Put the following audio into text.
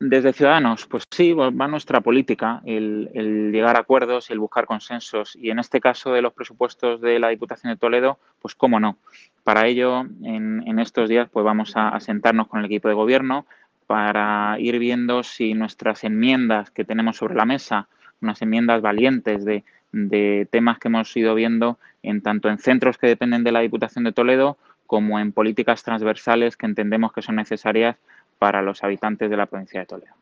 Desde Ciudadanos, pues sí, va nuestra política, el llegar a acuerdos, el buscar consensos y en este caso de los presupuestos de la Diputación de Toledo, pues cómo no. Para ello, en estos días, pues vamos a sentarnos con el equipo de gobierno para ir viendo si nuestras enmiendas que tenemos sobre la mesa, unas enmiendas valientes de temas que hemos ido viendo en tanto en centros que dependen de la Diputación de Toledo como en políticas transversales que entendemos que son necesarias para los habitantes de la provincia de Toledo.